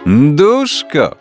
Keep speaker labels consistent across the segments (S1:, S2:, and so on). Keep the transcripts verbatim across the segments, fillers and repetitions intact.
S1: Duszko,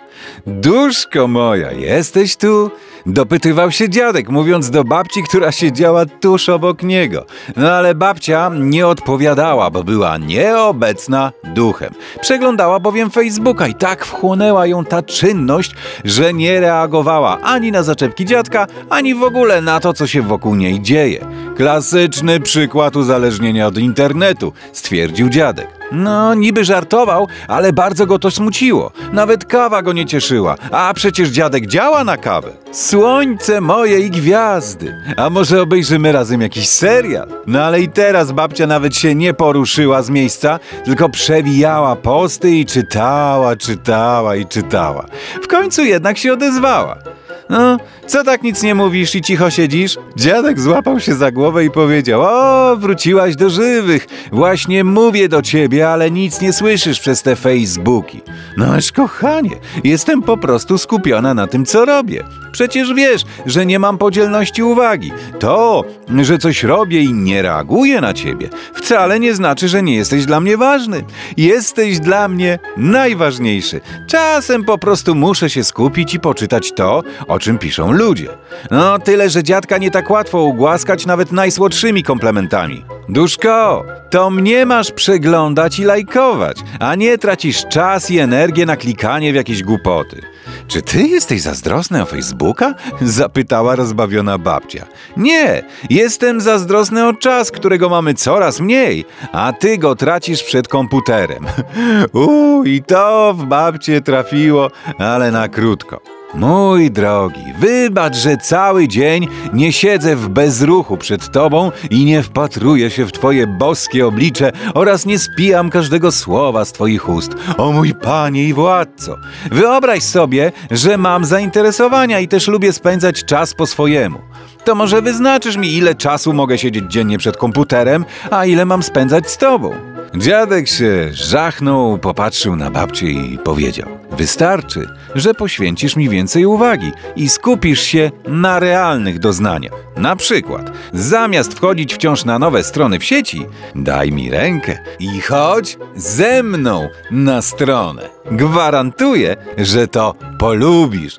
S1: duszko moja, jesteś tu? Dopytywał się dziadek, mówiąc do babci, która siedziała tuż obok niego. No ale babcia nie odpowiadała, bo była nieobecna duchem. Przeglądała bowiem Facebooka i tak wchłonęła ją ta czynność, że nie reagowała ani na zaczepki dziadka, ani w ogóle na to, co się wokół niej dzieje. Klasyczny przykład uzależnienia od internetu, stwierdził dziadek. No, niby żartował, ale bardzo go to smuciło. Nawet kawa go nie cieszyła, a przecież dziadek działa na kawę. Słońce moje i gwiazdy. A może obejrzymy razem jakiś serial? No ale i teraz babcia nawet się nie poruszyła z miejsca, tylko przewijała posty i czytała, czytała i czytała. W końcu jednak się odezwała. No, co tak nic nie mówisz i cicho siedzisz? Dziadek złapał się za głowę i powiedział: o, wróciłaś do żywych. Właśnie mówię do ciebie, ale nic nie słyszysz przez te Facebooki. No ależ kochanie, jestem po prostu skupiona na tym, co robię. Przecież wiesz, że nie mam podzielności uwagi. To, że coś robię i nie reaguję na ciebie, wcale nie znaczy, że nie jesteś dla mnie ważny. Jesteś dla mnie najważniejszy. Czasem po prostu muszę się skupić i poczytać to, o czym piszą ludzie. No tyle, że dziadka nie tak łatwo ugłaskać nawet najsłodszymi komplementami. Duszko, to mnie masz przeglądać i lajkować, a nie tracisz czas i energię na klikanie w jakieś głupoty. Czy ty jesteś zazdrosny o Facebooka? Zapytała rozbawiona babcia. Nie, jestem zazdrosny o czas, którego mamy coraz mniej, a ty go tracisz przed komputerem. Uuu, i to w babcię trafiło, ale na krótko. Mój drogi, wybacz, że cały dzień nie siedzę w bezruchu przed tobą i nie wpatruję się w twoje boskie oblicze oraz nie spijam każdego słowa z twoich ust. O mój panie i władco, wyobraź sobie, że mam zainteresowania i też lubię spędzać czas po swojemu. To może wyznaczysz mi, ile czasu mogę siedzieć dziennie przed komputerem, a ile mam spędzać z tobą? Dziadek się żachnął, popatrzył na babcię i powiedział: wystarczy, że poświęcisz mi więcej uwagi i skupisz się na realnych doznaniach. Na przykład, zamiast wchodzić wciąż na nowe strony w sieci, daj mi rękę i chodź ze mną na stronę. Gwarantuję, że to polubisz.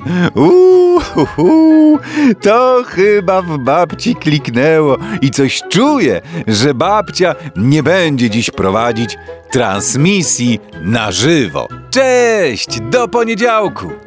S1: Uuu, to chyba w babci kliknęło i coś czuję, że babcia nie będzie dziś prowadzić transmisji na żywo. Cześć, do poniedziałku!